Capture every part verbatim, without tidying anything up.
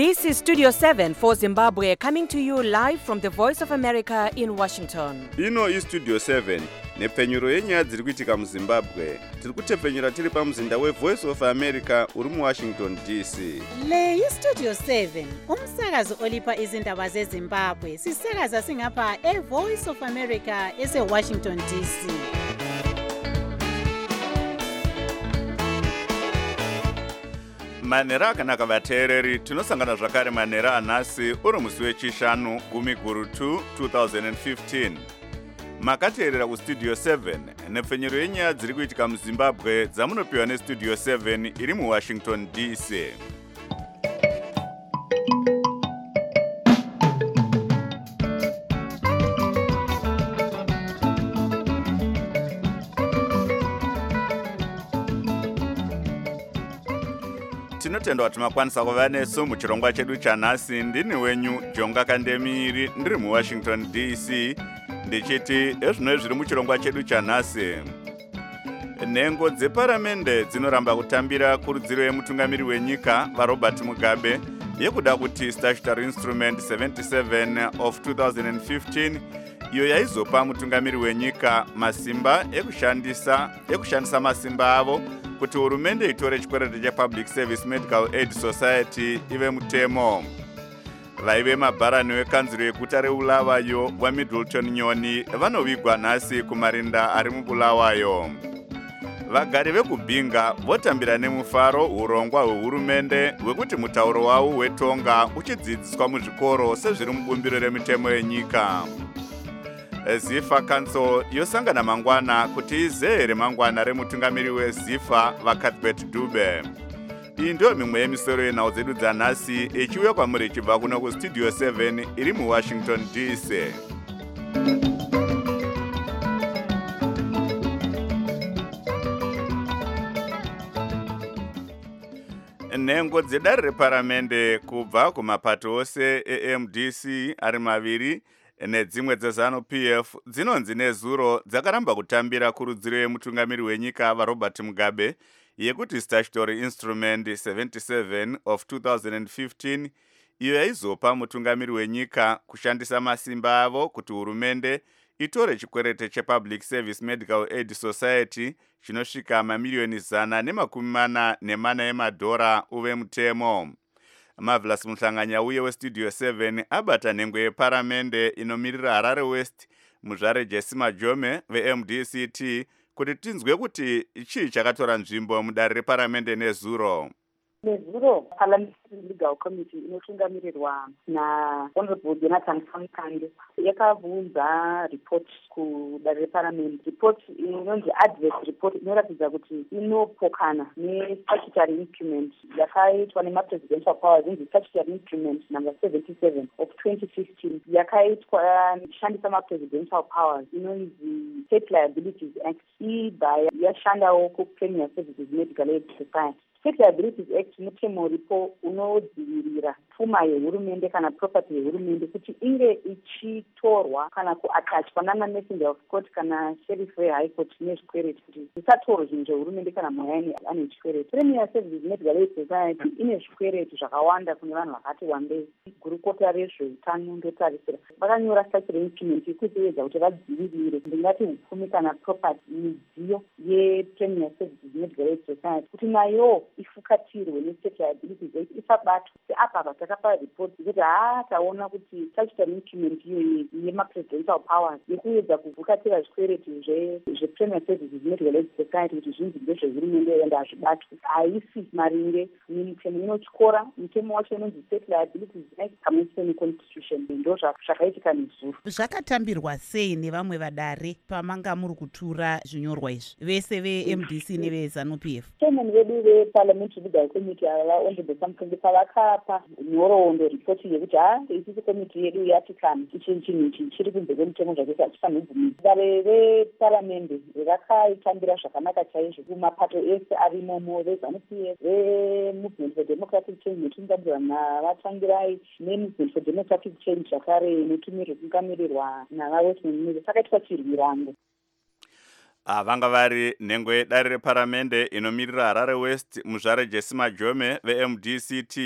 This is Studio seven for Zimbabwe, coming to you live from the Voice of America in Washington. Ino is Studio seven, nepfenyuro yenyaya dziri kuitika muZimbabwe. Tiri kutepfenyura tiri pamuzinda weVoice of America uri muWashington D C. Le yi Studio seven, umsakazo olipa izindaba zeZimbabwe. Sisakaza singapha eVoice of America eseWashington D C. Manera akanaka vateereri, tinosangana zvakare manera anhasi uri musi wechishanu gumi guru two two thousand fifteen. Makateerera kuStudio seven nepfenyuro yenyaya dziri kuitika muZimbabwe dzamunopiwa neStudio seven iri muWashington D C. Tinotenda kuti makwanisa kuva nesu muchirongwa chedu chanhasi. Ndini wenyu Jonga Kandemiri ndiri muWashington D C ndichiti ezvino zviri muchirongwa chedu chanhasi. Nhengo dzeparamende dzinoramba kutambira kurudziro yemutungamiri wenyika vaRobert Mugabe yekuda kuti Statutory Instrument seventy-seven of two thousand fifteen iyo yaizopa mutungamiri wenyika masimba ekushandisa ekushandisa masimba avo kuti hurumende itore chikwereti chePublic Service Medical Aid Society ive mutemo. Vaive mabharani wekanzuro yeguta reBulawayo waMiddleton Nyoni vanovigwa nhasi kumarinda ari muBulawayo. Vagari vekubhinga votambira nemufaro urongwa hwehurumende hwekuti mutauro wavo wetonga uchidzidziswa muzvikoro sezviri mubumbiro remitemo yenyika. Zifa Council yosangana mangwana kuti izeere mangwana remutungamiri weZifa vaCuthbert Dube. Iyi ndiyo mimwe yemisoro yenhau dzedu dzanhasi ichiuya kwamuri ichibva kuno kuStudio seven iri muWashington D C. Nhengo dzedare reparamende kubva kumapato ose eM D C ari maviri nedzimwe dzeZANU-P F dzinonzi nezuro dzakaramba kutambira kurudziro yemutungamiri wenyika vaRobert Mugabe yekuti Statutory Instrument seventy-seven of two thousand fifteen iyo yaizopa mutungamiri wenyika kushandisa masimba avo kuti hurumende itore chikwereti chePublic Service Medical Aid Society chinosvika mamiliyoni zana nemakumi mana nemana emadhora uve mutemo. Marvelous Muhlanganya uye weStudio seven abata nhengo yeparamende inomirira Harare West muzvare Jesse Majome veM D C T kuti tinzwe kuti chii chakatora nzvimbo mudare reparamende nezuro. Nezuro Parliamentary Legal Committee inotungamirirwa naHonorable Jonathan Kamkande yakabvunza report kudare reParliament. Report inonzi adverse report inoratidza kuti inopokana neStatutory Instrument yakaitwa nemaPresidential Powers inzi Statutory Instrument number seventy-seven of twenty fifteen yakaitwa ichishandisa maPresidential Powers inonzi State Liabilities Act ibva yashandawo kuPremier Services Medical Aid Society. State Liabilities Act mutemo uripo unodzivirira pfuma yehurumende kana property yehurumende kuti inge ichitorwa kana kuatachwa nana messenger of court kana sheriff weHigh Court nezvikwereti kuti zvisatorwa zvinhu zvehurumende kana muyani ane chikwereti. Premier Services Medical Aid Society ine zvikwereti zvakawanda kune vanhu vakati wandei. Gurukota rezveutano ndotarisira vakanyora statutory instrument yekutevedza kuti vadzivirire ndingati upfumi kana property midziyo yePremier Services Medical Aid Society kuti nayo ifukatirwe neState Liabilities Act isabatwa. Seapa patakapa report kuti haa taona kuti statutory instrument iyoyi yemaPresidential Powers yekuedza kuvhukatira zvikwereti zvePremier Services Medical Aid Society kuti zvinzi ndezvehurumende ende hazvibatwi haisi maringe nemutemo inotyora. Mutemo wacho inonzi State Liabilities Act pamwechete neConstitution. Ndo zvakaitika nezuro. Zvakatambirwa sei nevamwe vadare pamanga muri kutura zvinyorwa izvi vese veM D C neveZANU-P F? Chairman vedu veParliamentary Legal Committee Honorable Kamkande pavakapa nhoroondo ripoti yekuti ha isisi komiti yedu yatikana ichi chinhu ichi chiri kunze kwemutemo zvakese hatifaniri kubvumisa. Dare reparamende rakaitambira zvakanaka chaizvo kumapato ese arimomo veZANU-P F veMovement for Democratic Change inotungamirwa navatangirai neMovement for Democratic Change zvakare inotungamirwa navaWestern Union. Sakaitwa chirwirango. Vanga vari nhengo yedare reparamende inomirira Harare West muzvare Jesse Majome veM D C T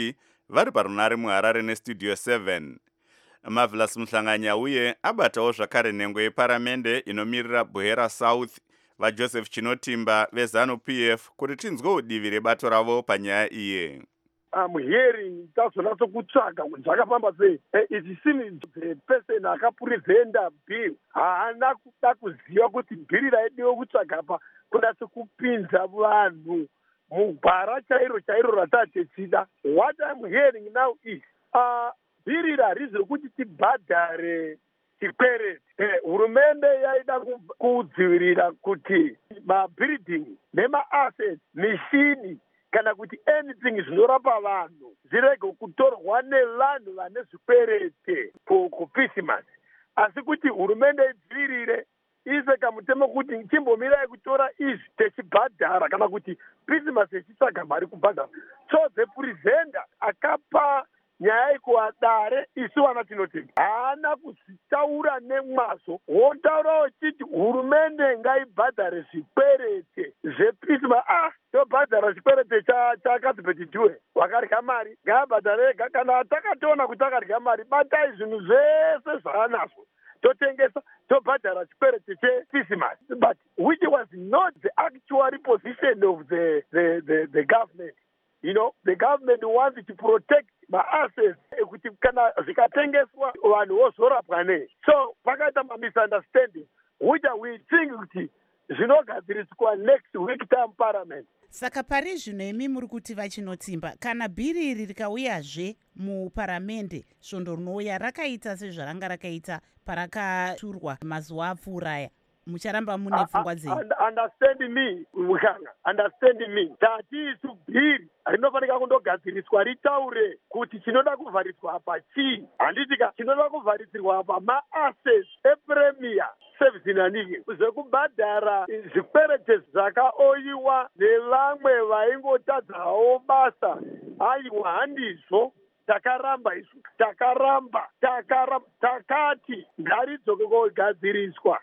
vari parunare muHarare nestudio seven. Marvelous Mhlanganya uye abatawo zvakare nhengo yeparamende inomirira Buhera South vaJoseph Chinotimba veZanu-P F kuti tinzwe udivi rebato ravo panyaya iye. I'm hearing tazonatso kutsvaga kuti zvakafamba sei. It seems the person akapreventa bill haana kuda kuziva kuti bhiri raidiwa kutsvaga pa kunatso kupinza vanhu mugwara chairo chairo ratatechida. What I'm hearing now is uh, bhiri rarizi rokuti tibhadhare chikwereti. Hurumende yaida kudzivirira kuti mabuilding nema-assets, mishini kana kuti anything zvinorapa vanhu zvirege kutorwa nevanhu vane zvikwereti kuPisimas. Asi kuti hurumende idzivirire ise kamutemo kuti chimbomirai kutora izvi techibhadhara kana kuti Pisimas ichitsvaga mari kubhadhara. So the presenter akapa nyaya ikuadare isu wana Chinotimba haana kuzitaura nemwazvo. Wotaura uchiti hurumende ngaibhadhare zvikwereti zvePisimas. Ah, tobhadhara chikwereti chakadzipetidhiwe wakarya mari ngaabhadhare ega. Kana takatoona kuti akarya mari batai zvinhu zvese zvaanazvo totengesa tobhadhara chikwereti chePisimas, but which was not the actual position of the the the, the government. You know, the government wants to protect my assets. Kuti kana zikatengeswa vanhu vozorapwa nei. So pakaita misunderstanding which we think kuti zvinogadziriswa next week time parliament. Saka pari zvino imi muri kuti vaChinotimba kana bhiri iri rikauyazve muparamende svondo rinouya rakaita sezvaranga rakaita parakaturwa mazuva apfuuraya, mucharamba mune pfungwa dzenyu? Understand me, Mukanga, understand me. Tati isu bhiri rinofanika kundogadziriswa ritaure kuti chinoda kuvhariswa apa chii. Handitika chinoda kuvharisirwa apa ma-assets ePremier Service naniki zvekubhadhara zvikwereti zvakaoyiwa nevamwe vaingotadzawo basa. Aiwa handizvo. Takaramba isu, takaramba, takaramba, takati ngaridzoke kogadziriswa.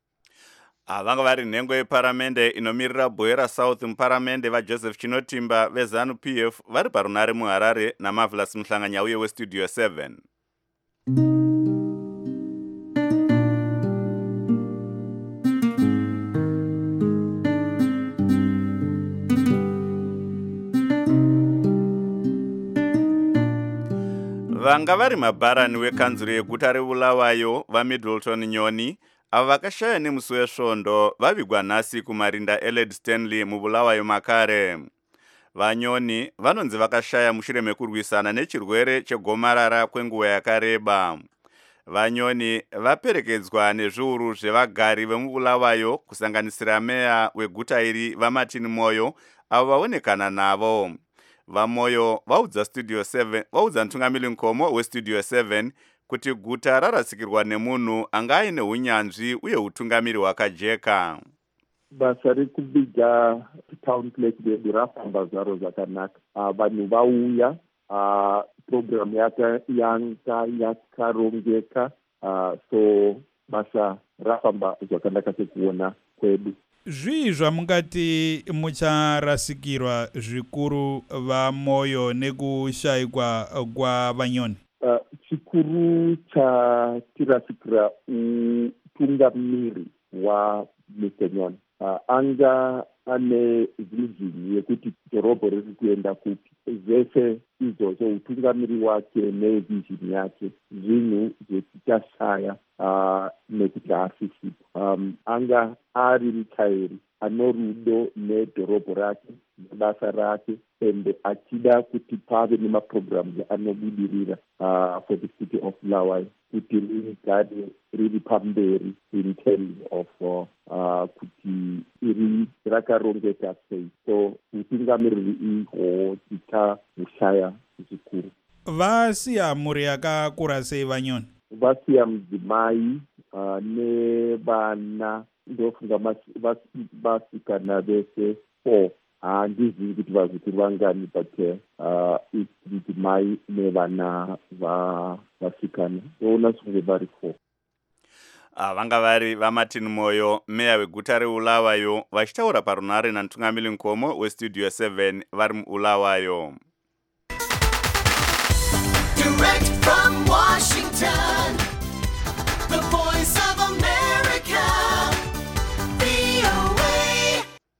Vanga vari nhengo yeparamende inomirira Buhera South muparamende vaJoseph Chinotimba veZanu-P F vari parunare muHarare naMarvelous Mhlanganya uye westudio seven. Vanga vari mabharani wekanzuro yeguta reBulawayo vaMiddleton Nyoni avo vakashaya nemusi wesvondo vavigwa nhasi kumarinda Eled Stanley muBulawayo makare. Vanyoni vanonzi vakashaya mushure mekurwisana nechirwere chegomarara kwenguva yakareba. Vanyoni vaperekedzwa nezviuru zvevagari vemuBulawayo kusanganisira meya weguta iri vaMartin Moyo avo vaonekana navo. VaMoyo vaudza studio seven vaudza Ntungamiri Nkomo westudio seven kuti guta rarasikirwa nemunhu anga aine unyanzvi uye utungamiri hwakajeka. Basa rekubiga town place redu rafamba zvaro zvakanaka. Vanhu vauya, program yaka yanga yakarongeka, so basa rafamba zvakanaka sekuona kwedu. Zvii zvamungati mucharasikirwa zvikuru vaMoyo nekushayikwa kwaVanyoni? Uh, chikuru chatirasikira utungamiri wa mister Nyoni. Uh, anga ane vision yekuti dhorobha riri kuenda kupi. Zvese izvozvo utungamiri wake nevision yake zvinhu zvetichashaya uh, nekuti haasisipo. Um, anga ari mutyairi ano rudo nedhorobha rake nebasa rake ende achida kuti pave nemaprograms anobudirira uh, for the city of Bulawayo kuti rigare riri pamberi in terms of uh, uh, kuti iri rakarongeka sei. So utungamiriri ihwo tichahushaya zvikuru. Vasiya mhuri yakakura sei Vanyoni? Vasiya mudzimai uh, nevana ndofunga vasikana vese four. Handizivi kuti vazukuru vangani but uh, mudzimai nevana vasikana ndoona sunge vari four. Vanga vari vaMartin Moyo meya weguta reBulawayo vachitaura parunare naNtungamiri Nkomo westudio seven vari muBulawayo. Direct from Washington, the voice of America, V O A.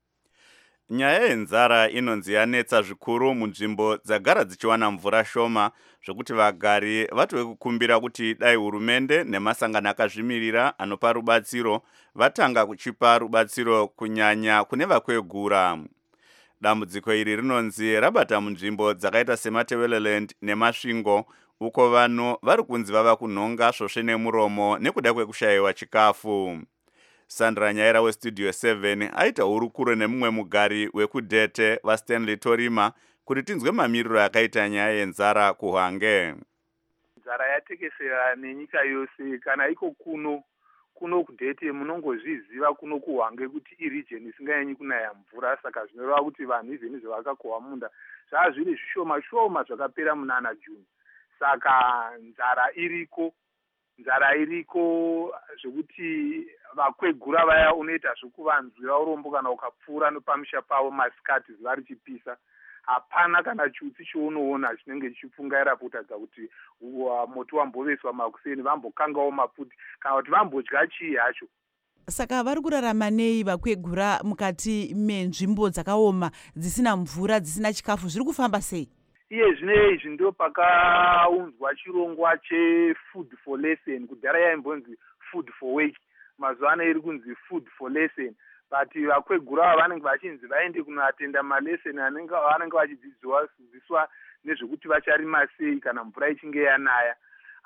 Nyaya yenzara inonzi yanetsa zvikuru munzvimbo dzagara dzichiwana mvura shoma, zvokuti vagari vatove kukumbira kuti dai hurumende nemasangano akazvimirira anopa rubatsiro vatanga kuchipa rubatsiro kunyanya kune vakwegura. Dambudziko iri rinonzi rabata munzvimbo dzakaita seMatebeleland neMasvingo, uko vanhu vari kunzi vava kunhonga svosve nemuromo nekuda kwekushayiwa chikafu. Sandra Nyaira westudio seven aita hurukuro nemumwe mugari wekudhete vaStanley Torima kuti tinzwe mamiriro akaita nyaya yenzara kuHwange. Nzara yatekesera nenyika yose, kana iko kuno kuno kudhete munongozviziva kuno kuHwange kuti iregion isinganyanyi kunaya mvura, saka zvinoreva kuti vanhu izveni zvavakakohwa munda zvava zviri zvishoma shoma zvakapera munana June. Saka nzara iriko nzara iriko zvekuti vakwegura vaya unoita zvekuvanzwira urombo kana ukapfuura nepamisha pavo masikati zuva richipisa. Hapana kana chutsi chounoona chinenge chichifungaira kutadza kuti moto wamboveswa makuseni vambokangawo maputi kana kuti vambodya chii hacho. Saka vari kurarama nei vakwegura mukati menzvimbo dzakaoma dzisina mvura dzisina chikafu, zviri kufamba sei? Iye zvine izvi ndo pakaunzwa chirongwa chefood for lesson. Kudhara yaimbonzi food for wake, mazuva ano iri kunzi food for lesson. But vakwegura vanenge vachinzi vaende kunoatenda malesson anenge vanenge vachidzidziswa nezvekuti vacharima sei kana mvura ichinge yanaya.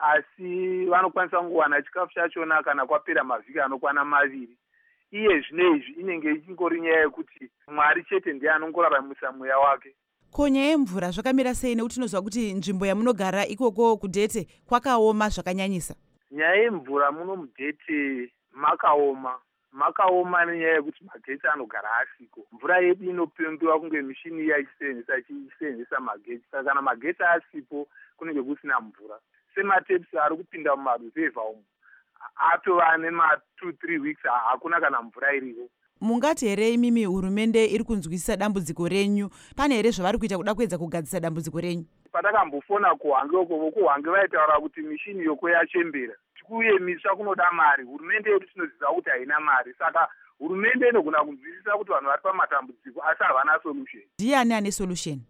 Asi vanokwanisa kungowana chikafu chachona kana kwapera mavhiki anokwana maviri. Iye zvine izvi inenge ichingori nyaya yekuti Mwari chete ndiye anongoraramisa mweya wake. Ko nyaya yemvura zvakamira sei, nekuti tinozwa kuti nzvimbo yamunogara ikoko kudhete kwakaoma zvakanyanyisa? Nyaya yemvura muno mudhete makaoma makaoma nenyaya yekuti magetsi anogara asiko. Mvura yedu inopembewa kunge mishini iya ichisenzesa ichisenzesa magetsi. Saka kana magetsi asipo kunenge kusina mvura. Sematepsi ari kupinda mumaruzevha umu atova nema two three weeks hakuna kana mvura iriko. Mungati here imimi hurumende iri kunzwisisa dambudziko renyu? Pane here zvavari kuita kuda kuedza kugadzisa dambudziko renyu? Patakambofona kuHwange uko, kuHwange vaitaura kuti mishini yoko yachembera. Kuyemiswa kunoda mari. Hurumende yedu tinoziva kuti haina mari. Saka hurumende inogona kunzwisisa kuti vanhu vari pamatambudziko asi havana solution. Ndiani ane solution?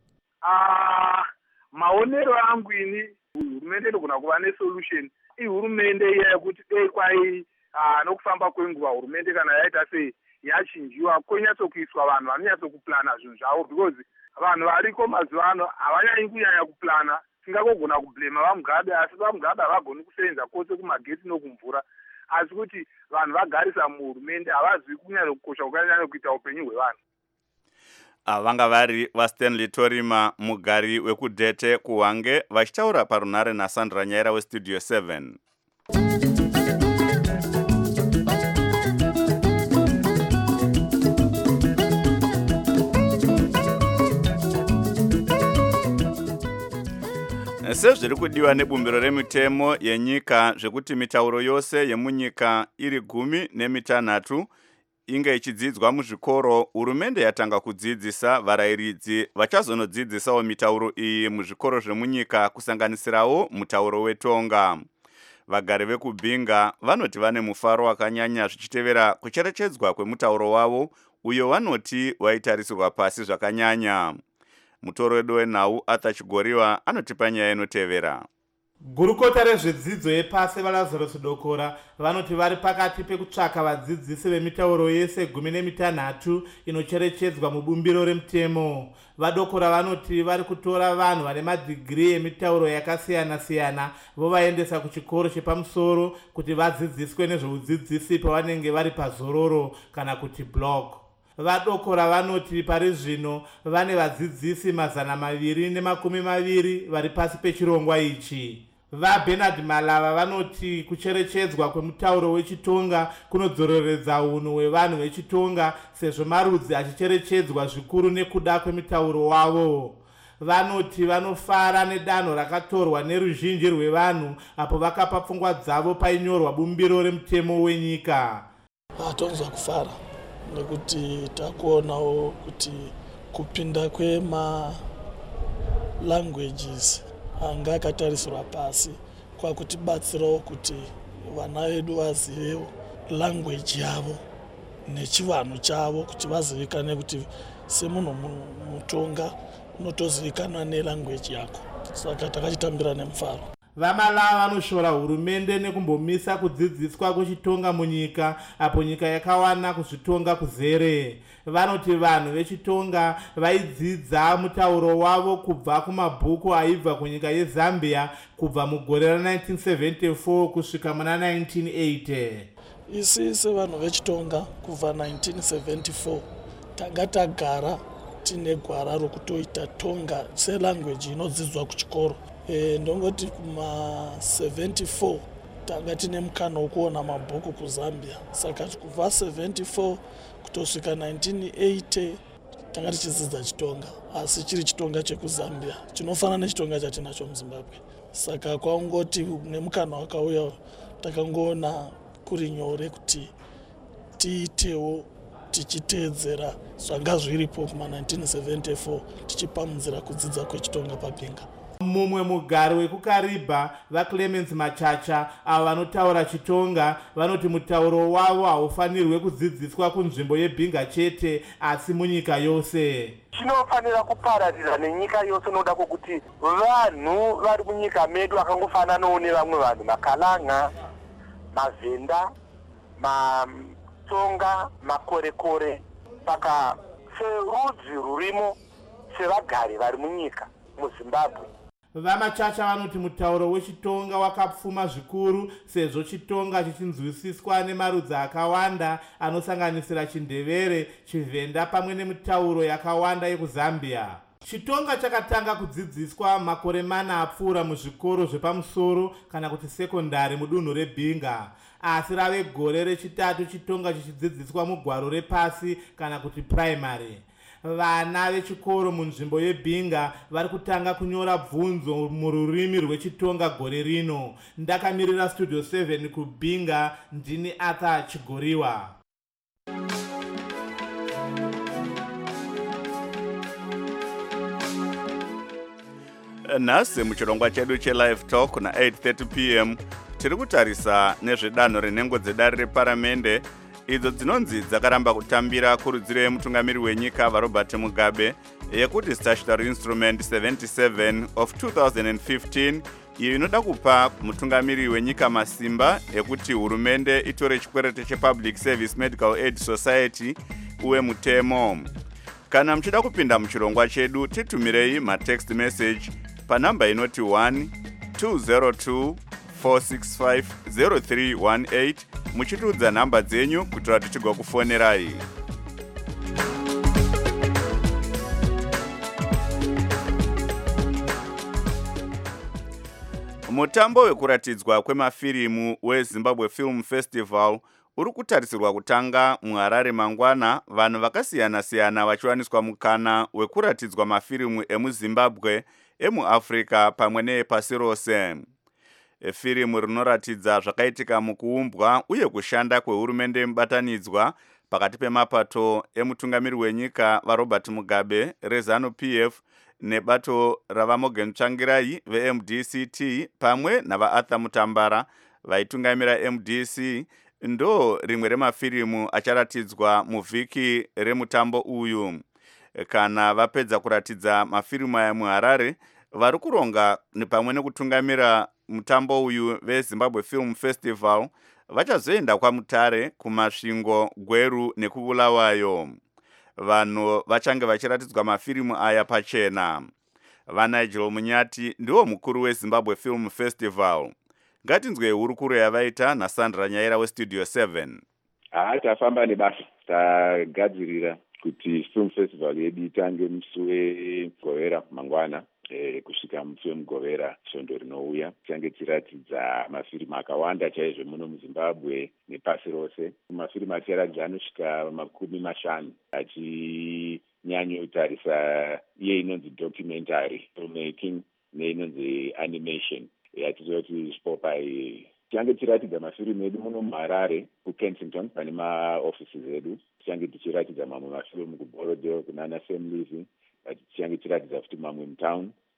Ah, maonero angu ini hurumende inogona kuva nesolution. Ihurumende iya yekuti dei kwai nokufamba kwenguva hurumende kana yaita sei yachinjiwa konyatsokuiswa vanhu vanonyatsokuplana zvinhu zvavo, because vanhu variko mazuva ano havanyanyi kunyanya kuplana. Singagogona kublema vaMugabe, asi vaMugabe havagoni kusenza kwose kumagetsi nokumvura. Asi kuti vanhu vagarisa muhurumende havazivi kunyanya kukosha kwakanyanya kuita upenyu hwevanhu. Vanga vari vaStanley Torima mugari wekudhete kuHwange vachitaura parunhare naSandra Nyaira westudio seven. Sezviri kudiwa nebumbiro remitemo yenyika zvekuti mitauro yose yemunyika iri gumi nemitanhatu inge ichidzidzwa muzvikoro, hurumende yatanga kudzidzisa varayiridzi vachazonodzidzisawo mitauro iyi muzvikoro zvemunyika kusanganisirawo mutauro weTonga. Vagari vekubhinga vanoti vane mufaro wakanyanya zvichitevera kucherechedzwa kwemutauro wavo uyo vanoti waitarisirwa pasi zvakanyanya. Mutoro wedu wenhau Arthur Chigoriwa anotipa nyaya inotevera. Gurukota rezvedzidzo yepasi vaLazarus Dokora vanoti vari pakati pekutsvaka vadzidzisi vemitauro yese gumi nemitanhatu inocherechedzwa mubumbiro remutemo. VaDokora vanoti vari kutora vanhu vane madhigiri emitauro yakasiyana-siyana vovaendesa kuchikoro chepamusoro kuti vadzidziswe nezveudzidzisi pavanenge vari pazororo kana kuti blog. VaDokora vanoti pari zvino vane vadzidzisi mazana maviri nemakumi maviri vari pasi pechirongwa ichi. VaBernard Malava vanoti kucherechedzwa kwemutauro wechiTonga kunodzoreredza unhu hwevanhu vechiTonga sezvo marudzi achicherechedzwa zvikuru nekuda kwemitauro wavo. Vanoti vanofara nedanho rakatorwa neruzhinji rwevanhu apo vakapa pfungwa dzavo painyorwa bumbiro remutemo wenyika. Hatonzwa kufara nekuti takuonawo kuti kupinda kwema languages anga akatarisirwa pasi kwakutibatsirawo kuti vana vedu vazivewo language yavo nechivanhu chavo, kuti vazivikane kuti semunhu mutonga unotozivikanwa nelanguage yako. Saka takachitambira nemufaro. Vamalava vanoshora hurumende nekumbomisa kudzidziswa kuchitonga munyika apo nyika yakawana kuzvitonga kuzere. Vanoti vanhu vechitonga vaidzidza mutauro wavo kubva kumabhuku aibva kunyika yeZambia kubva mugore ra nineteen seventy-four kusvika muna nineteen eighty. Isi sevanhu vechitonga kubva nineteen seventy-four tanga tagara tine gwara rokutoita tonga selanguage inodzidzwa kuchikoro. E, ndongoti kuma seventy-four tanga tine mukana wokuona mabhuku kuZambia. Saka kubva seventy-four kutosvika nineteen eighty tanga tichidzidza chitonga, asi chiri chitonga chekuZambia chinofanana nechitonga chatinacho muZimbabwe. Saka kwaungoti nemukana wakauya takangoona kuri nyore kuti tiitewo tichiteedzera zvanga zviripo kuma nineteen seventy-four tichipamunzira kudzidza kwechitonga paBinga. Mumwe mugari wekukaribha vaClemens Machacha avo vanotaura chitonga vanoti mutauro wavo haufanirwe kudzidziswa kunzvimbo yeBinga chete asi munyika yose. Chinofanira kupararira nenyika yose noda kwokuti vanhu vari munyika medu vakangofananawo nevamwe vanhu, makalanga, mavhenda, matonga, makorekore. Saka serudzi rurimo sevagari vari munyika muZimbabwe. Vamachacha vanoti mutauro wechitonga wakapfuma zvikuru sezvo chitonga chichinzwisiswa nemarudzi akawanda anosanganisira chiNdevere, chiVenda pamwe nemitauro yakawanda yekuZambia. Chitonga chakatanga kudzidziswa makore mana apfuura muzvikoro zvepamusoro kana kuti sekondari mudunhu reBinga, asi rave gore rechitatu chitonga chichidzidziswa mugwaro repasi kana kuti primary. Vana vechikoro munzvimbo yeBinga vari kutanga kunyora bvunzo mururimi rwechitonga gore rino. Ndakamirira Studio seven kuBinga, ndini Arthur Chigoriwa. Nhasi muchirongwa chedu chelive talk na eight thirty p m tiri kutarisa nezvedanho renhengo dzedare reparamende idzo dzinonzi dzakaramba kutambira kurudziro yemutungamiri wenyika vaRobert Mugabe yekuti statutory instrument seventy-seven of two thousand fifteen iyo inoda kupa mutungamiri wenyika masimba ekuti hurumende itore chikwerete chePublic Service Medical Aid Society uwe mutemo. Kana mchida kupinda muchirongwa chedu titumirei matext message panamba inoti one two zero two four six five zero three one eight muchitudza namba dzenyu kuitira tichigwa kufonerai. Mutambo wekuratidzwa kwemafirimu weZimbabwe Film Festival uri kutarisirwa kutanga muHarare mangwana, vanhu vakasiyana siyana vachiwaniswa mukana wekuratidzwa mafirimu emuZimbabwe, emuAfrica pamwe neepasi rose. Firimu rinoratidza zvakaitika mukuumbwa uye kushanda kwehurumende mubatanidzwa pakati pemapato emutungamiri wenyika vaRobert Mugabe, reZanu P F nebato ravaMorgan Tsvangirai veM D C T pamwe navaArthur Mutambara vaitungamira M D C. Ndo rimwe remafirimu acharatidzwa muvhiki remutambo uyu. Kana vapedza kuratidza mafirimu aya muHarare, vari kuronga nepamwe nekutungamira mutambo uyu veZimbabwe Film Festival vachazoenda kwaMutare, kumasvingo, Gweru nekuBulawayo. Vanhu vachange vachiratidzwa mafirimu aya pachena. VaNigel Munyati ndiwo mukuru weZimbabwe Film Festival. Ngatinzwe hurukuro yavaita naSandra Nyaira weStudio seven. Ah, tafamba nebasa. Tagadzirira kuti Film Festival yedu itange musi weGovera mangwana. Eh, kusvika musi wemugovera svondo rinouya tichange tichiratidza mafirimu akawanda chaizvo muno muZimbabwe nepasi rose. Mafirimu acharatidza anosvika makumi mashanu achinyanyotarisa iye inonzi documentary filmmaking neinonzi animation. Yatizoti Spopai tichange tichiratidza mafirimu edu muno muHarare kuKensington pane maofisi edu. Tichange tichiratidza mamwe mafirimu kuBorodale kunana Sam Living. Tichange tichiratidza futi mamwe mutown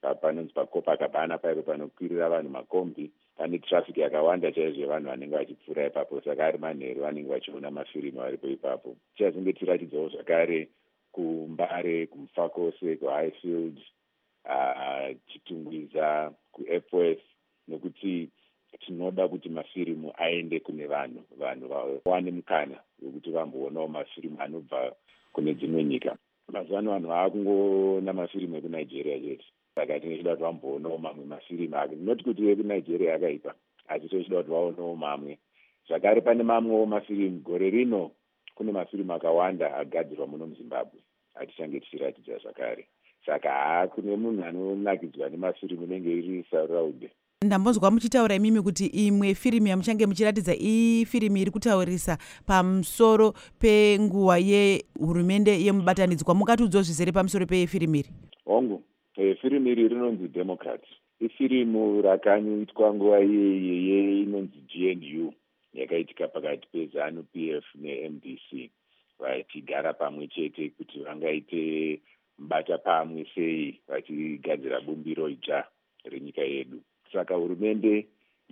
panonzi pakopakabhana paipo panokwirira vanhu makombi pane traffic yakawanda chaizvo vanhu vanenge vachipfuura ipapo, saka ari manheru vanenge vachiona mafirimu varipo ipapo. Tichazonge tichiratidzawo zvakare kuMbare, kuMufakose, kuHighfield, uh, Chitungwiza, kuEpworth, nekuti tinoda kuti mafirimu aende kune vanhu vanhu vawane mukana wekuti vamboonawo mafirimu anobva kune dzimwe nyika. Mazuva ano vanhu vaakungoona mafirimu ekunigeria chete, saka tinechida kuti vamboonawo mamwe mafirimu ake. Ndinoti kuti ekunigeria akaipa, asi tochida kuti vaonewo mamwe. Zvakare pane mamwewo mafirimu. Gore rino kune mafirimu akawanda agadzirwa muno muZimbabwe atichange tichiratidza zvakare. Saka haa, kune munhu anonakidzwa nemafirimu inenge iri saraude. Ndambonzwa muchitaura imimi kuti imwe firimu yamuchange muchiratidza ifirimu iri kutaurisa pamusoro penguva yehurumende yemubatanidzwa. Mukatiudzawo zvizere pamusoro pefirimu iri? Hongu, e, firimu iri rinonzi Democrat. Ifirimu rakanyoitwa nguva iyeye inonzi G N U, yakaitika pakati peZANU P F neM D C, vachigara pamwe chete kuti vangaite mubata pamwe sei vachigadzira bumbiro idzva renyika yedu. Saka hurumende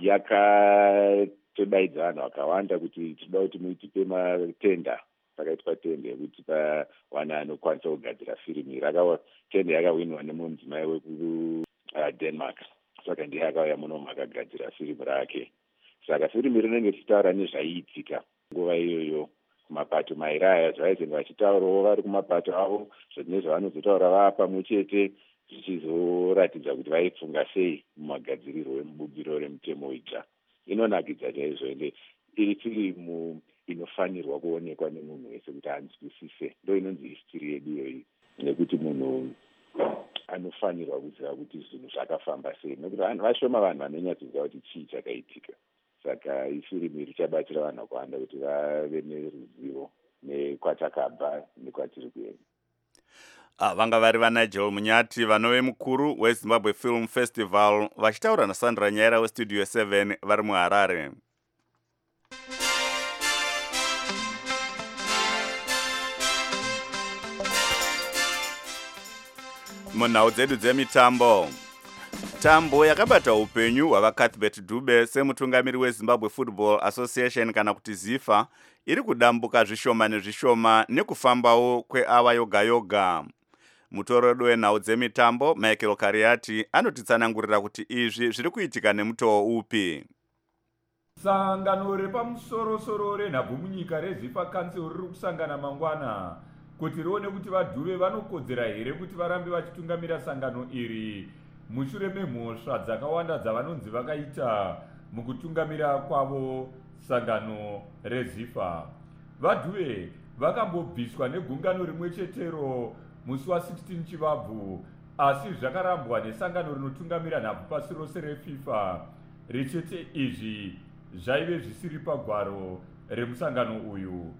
yakatodaidza vanhu vakawanda kuti tinoda kuti muitipe matenda, pakaitwa tenda yekuti pawana anokwanisa kugadzira firimu iri. Tenda yakawinwa nemudzimai wekuDenmark, saka ndiye akauya muno makagadzira firimu rake. Saka firimu iri rinenge tichitaura nezvaiitika nguva iyoyo kumapato mairi aya, zvavaizenge vachitaurawo vari kumapato avo, zvine zvavanozotaura vaa pamwe chete, zvichizoratidza kuti vaipfunga sei mumagadzirirwo emubumbiro remutemo idzva. Inonakidza chaizvo, ende iri firimu inofanirwa kuonekwa nemunhu wese kuti anzwisise. Ndo inonzi histiri yedu iyoyi, nekuti munhu anofanirwa kuziva kuti zvinhu zvakafamba sei, nekuti vanhu vashoma vanhu vanonyatsoziva kuti chii chakaitika. Saka ifirimu iri chabatsira vanhu vakawanda kuti vave neruzivo nekwatakabva nekwatiri kuenda. Ah, vanga vari vaNigel Munyati, vanove mukuru weZimbabwe Film Festival, vachitaura naSandra Nyaira weStudio seven vari muHarare. Munhau dzedu dzemitambo, tambo yakabata upenyu hwavaCuthbert Dube semutungamiri weZimbabwe Football Association kana kuti ZIFA iri kudambuka zvishoma nezvishoma nekufambawo kweava yoga yoga. Mutorodo wenhau dzemitambo Michael Kariati anotitsanangurira kuti izvi zviri kuitika nemutoo upi. Sangano repamusoro-soro renhabvu munyika reZIFA Council riri kusangana mangwana kuti rione kuti vaDube vanokodzera here kuti varambe vachitungamira sangano iri mushure memhosva dzakawanda dzavanonzi vakaita mukutungamira kwavo sangano reZIFA. VaDube vakambobviswa negungano rimwe chetero musi wa16 Chivabvu, asi zvakarambwa nesangano rinotungamira nhabvu pasi rose reFIFA. Richete izvi zvaive zvisiri pagwaro remusangano uyu,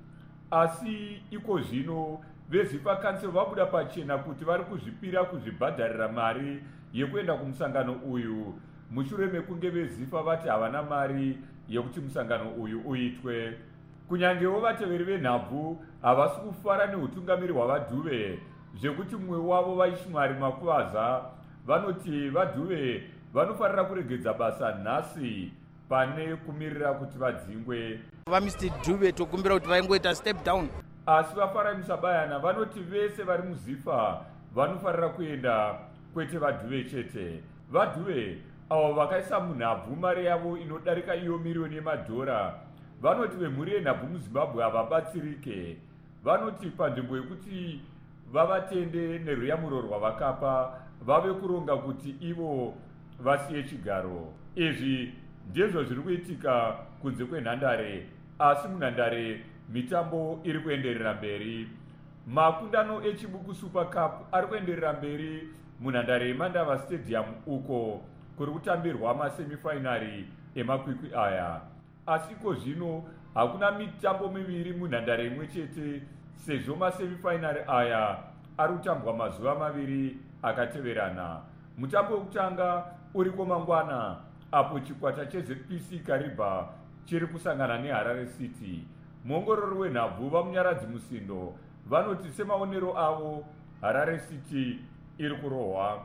asi iko zvino veZIFA Council vabuda pachena kuti vari kuzvipira kuzvibhadharira mari yekuenda kumusangano uyu mushure mekunge veZIFA vati havana mari yekuti musangano uyu uitwe. Kunyangewo vateveri venhabvu havasi kufara neutungamiri hwavaDube, zvekuti mumwe wavo vaishumari Makuvaza vanoti vaDube vanofarira kuregedza basa nhasi pane kumirira kuti vadzingwe. VaMr Dube tokumbira kuti vaingoita step down, asi vaFarai Musabayana vanoti vese vari muZIFA vanofarira kuenda, kwete vaDube chete. VaDube avo vakaisa munhabvu mari yavo inodarika iyo miriyoni yemadhora vanoti vemhuri yenhabvu muZimbabwe havabatsirike. Vanoti panzvimbo yekuti vavatende neruyamuro rwavakapa vave kuronga kuti ivo vasiye chigaro. Izvi ndizvo zviri kuitika kunze kwenhandare, asi munhandare mitambo iri kuenderera mberi. Makundano eChibuku Super Cup ari kuenderera mberi munhandare yeMandava Stadium uko kuri kutambirwa masemifinari emakwikwi aya. Asi iko zvino hakuna mitambo miviri munhandare imwe chete, sezvo masemifinari aya ari kutambwa mazuva maviri akateverana. Mutambo wekutanga uriko mangwana, apo chikwata cheZ P C Kariba chiri kusangana neHarare City. Muongorori wenhabvu vaMunyaradzi Musindo vanoti semaonero avo Harare City iri kurohwa.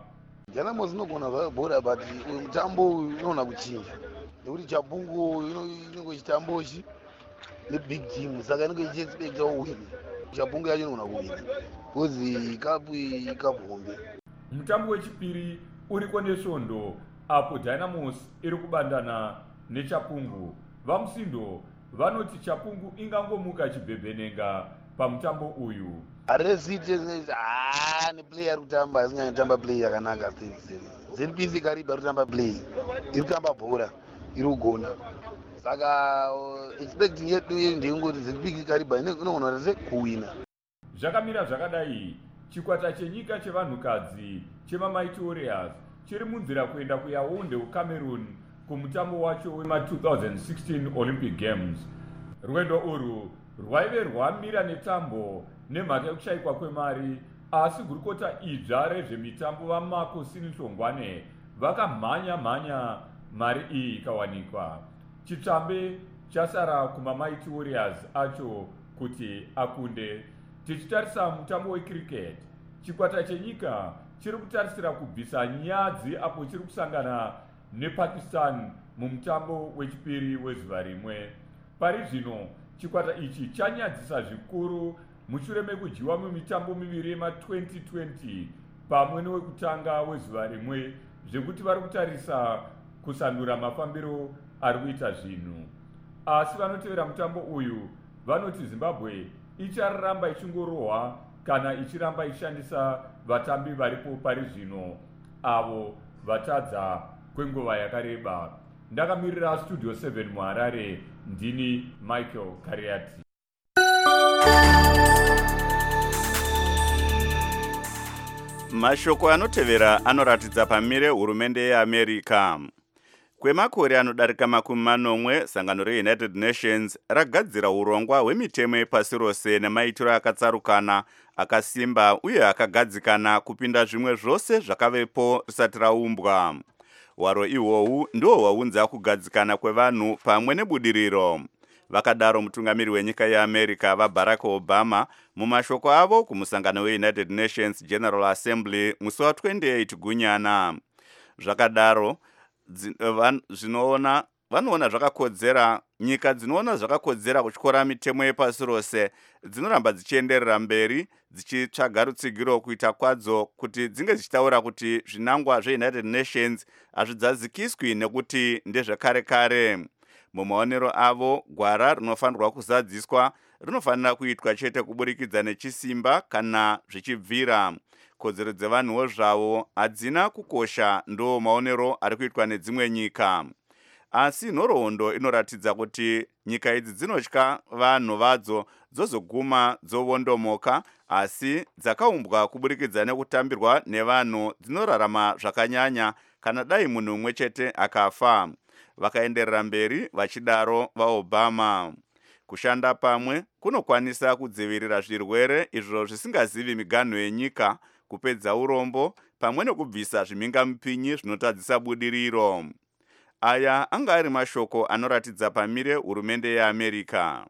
janamo zinogona zvabhora but uyu mutambo uyu unogona kuchinja nekuti chapungu inenge chitambochi nebig team saka inenge ichiexpecta uwini chapungu yacho inogona kuwina bcause ikapu ikapu hombe. Mutambo wechipiri uriko nesvondo apo Dynamos iri kubandana nechapungu. Vamusindo vanoti chapungu ingangomuka chibhebhenenga pamutambo uyu. Aresite ah neplayer ari kutamba asinganyatamba play yakanaka Z P C Kariba ari kutamba play iri kutamba bhora iri kugona saka expecting yedu ndeyengoti Z P C Kariba inogona kuwina. Zvakamira zvakadai chikwata chenyika chevanhukadzi chemamighty warriors chiri munzira kuenda kuyaunde kucameroon kumutambo wacho wema two thousand sixteen Olympic Games. Rwendo urwu rwaive rwamira netambo nemhaka yekushayikwa kwemari, asi gurukota idzva rezvemitambo vaMarco Sinhlongwane vakamhanya mhanya mari iyi ikawanikwa. Chitsvambe chasara kumamighty warriors acho kuti akunde. Tichitarisa mutambo wecricket, chikwata chenyika chiri kutarisira kubvisa nyadzi apo chiri kusangana nePakistan mumutambo wechipiri wezuva rimwe. Pari zvino chikwata ichi chanyadzisa zvikuru mushure mekudyiwa mumitambo miviri yema twenty twenty pamwe newekutanga wezuva rimwe, zvekuti vari kutarisa kusandura mafambiro ari kuita zvinhu. Asi vanotevera mutambo uyu vanoti Zimbabwe icharamba ichingorohwa kana ichiramba ishandisa vatambi varipo pari zvino avo vatadza kwenguva yakareba. Ndakamirira Studio seven muHarare, ndini Michael Kariati. Mashoko anotevera anoratidza pamire hurumende yeAmerica. Kwemakore anodarika makumi manomwe, sangano reUnited Nations ragadzira urongwa hwemitemo yepasi rose nemaitiro akatsarukana, akasimba uye akagadzikana kupinda zvimwe zvose zvakavepo risati raumbwa. Waro ihwohwu ndiwo hwaunza kugadzikana kwevanhu pamwe nebudiriro. Vakadaro mutungamiri wenyika yeAmerica vaBarack Obama mumashoko avo kumusangano weUnited Nations General Assembly musi wa twenty-eight Gunyana. Zvakadaro zvinoona vanoona zvakakodzera nyika dzinoona zvakakodzera kutyora mitemo yepasi rose dzinoramba dzichienderera mberi dzichitsvaga rutsigiro kuita kwadzo kuti dzinge dzichitaura kuti zvinangwa zveUnited Nations hazvidzadzikiswi nekuti ndezvekare kare. Mumaonero avo, gwara rinofanirwa kuzadziswa rinofanira kuitwa chete kuburikidza nechisimba kana zvichibvira. Kodzero dzevanhuwo zvavo hadzina kukosha, ndo maonero ari kuitwa nedzimwe nyika. Asi nhoroondo inoratidza kuti nyika idzi dzinotya vanhu vadzo dzozoguma dzovondomoka, asi dzakaumbwa kuburikidza nekutambirwa nevanhu dzinorarama zvakanyanya kana dai munhu umwe chete akafa. Vakaenderera mberi vachidaro vaObama. Kushanda pamwe kunokwanisa kudzivirira zvirwere izvo zvisingazivi miganho yenyika, kupedza urombo pamwe nekubvisa zvimhingamupinyi zvinotadzisa budiriro. Aya anga ari mashoko anoratidza pamire hurumende yeAmerica.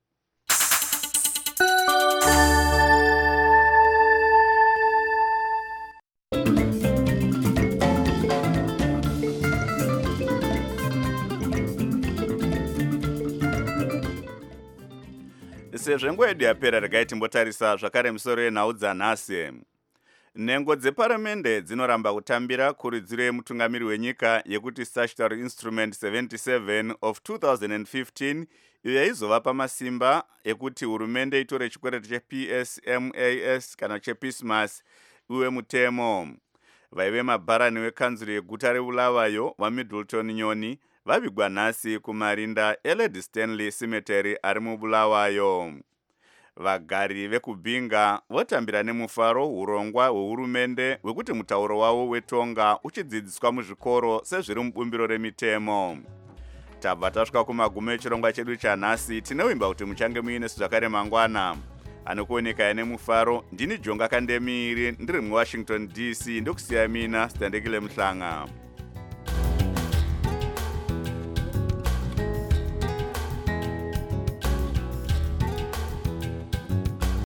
Sezvo nguva yedu yapera, regai timbotarisa zvakare misoro yenhau dzanhasi. Nhengo dzeparamende dzinoramba kutambira kuridziro yemutungamiri wenyika yekuti Statutory Instrument seventy-seven of two thousand fifteen, iyo yaizova pamasimba ekuti hurumende itore chikwereti cheP S M A S kana chePismas uwe mutemo. Vaive mabharani wekanzuro yeguta reBulawayo vaMiddleton Nyoni vavigwa nhasi kumarinda eLady Stanley Cemetery ari muBulawayo. Vagari vekubhinga votambira nemufaro urongwa hwehurumende hwekuti mutauro wavo weTonga uchidzidziswa muzvikoro sezviri mubumbiro remitemo. Tabva tasvika kumagumo echirongwa chedu chanhasi. Tinevimba kuti muchange muinesu zvakare mangwana. Anokuoneka nemufaro, ndini Jonga Kandemiri ndiri muWashington D C, ndokusiya mina Standekile Mhlanga.